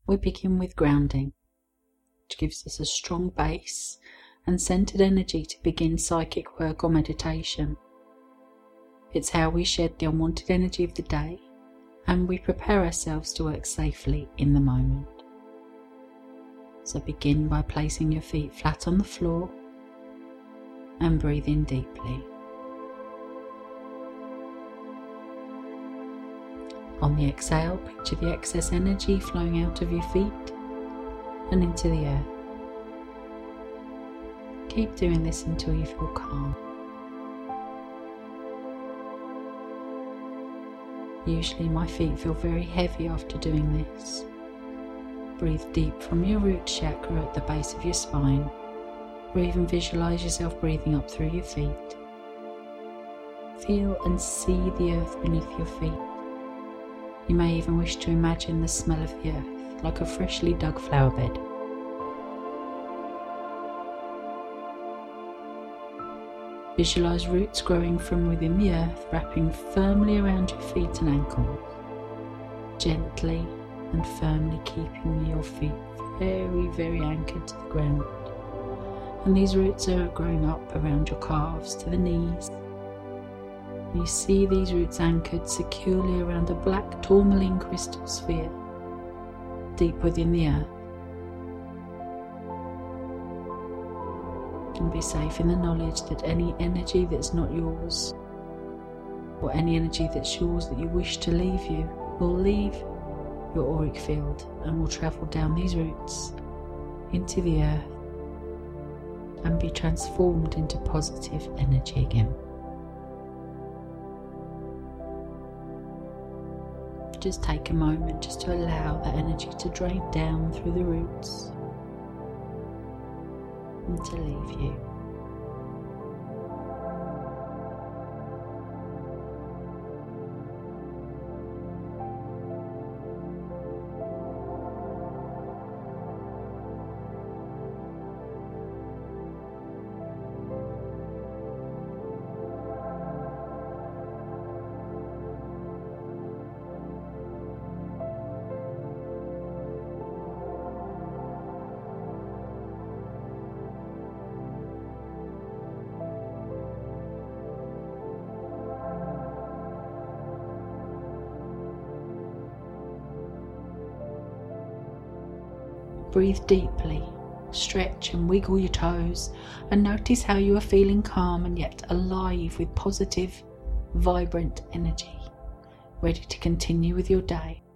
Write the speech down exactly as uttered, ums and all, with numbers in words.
we begin with grounding, which gives us a strong base and centered energy to begin psychic work or meditation. It's how we shed the unwanted energy of the day, and we prepare ourselves to work safely in the moment. So begin by placing your feet flat on the floor and breathe in deeply. On the exhale, picture the excess energy flowing out of your feet and into the earth. Keep doing this until you feel calm. Usually my feet feel very heavy after doing this. Breathe deep from your root chakra at the base of your spine, or even visualize yourself breathing up through your feet. Feel and see the earth beneath your feet. You may even wish to imagine the smell of the earth, like a freshly dug flower bed. Visualize roots growing from within the earth, wrapping firmly around your feet and ankles, gently and firmly keeping your feet very, very anchored to the ground. And these roots are growing up around your calves to the knees. You see these roots anchored securely around a black tourmaline crystal sphere deep within the earth. You can be safe in the knowledge that any energy that's not yours, or any energy that's yours that you wish to leave you, will leave your auric field and will travel down these roots into the earth and be transformed into positive energy again. Just take a moment just to allow that energy to drain down through the roots and to leave you. Breathe deeply, stretch and wiggle your toes, and notice how you are feeling calm and yet alive with positive, vibrant energy, ready to continue with your day.